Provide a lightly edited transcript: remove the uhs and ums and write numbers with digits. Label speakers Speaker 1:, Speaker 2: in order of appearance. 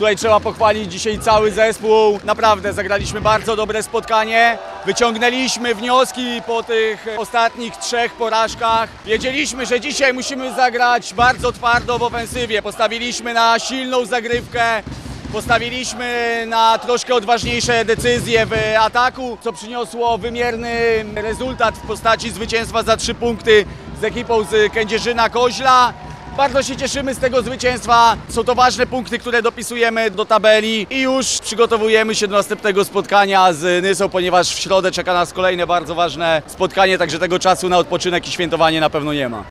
Speaker 1: Tutaj trzeba pochwalić dzisiaj cały zespół. Naprawdę zagraliśmy bardzo dobre spotkanie. Wyciągnęliśmy wnioski po tych ostatnich 3 porażkach. Wiedzieliśmy, że dzisiaj musimy zagrać bardzo twardo w ofensywie. Postawiliśmy na silną zagrywkę. Postawiliśmy na troszkę odważniejsze decyzje w ataku, co przyniosło wymierny rezultat w postaci zwycięstwa za 3 punkty z ekipą z Kędzierzyna-Koźla. Bardzo się cieszymy z tego zwycięstwa. Są to ważne punkty, które dopisujemy do tabeli i już przygotowujemy się do następnego spotkania z Nysą, ponieważ w środę czeka nas kolejne bardzo ważne spotkanie, także tego czasu na odpoczynek i świętowanie na pewno nie ma.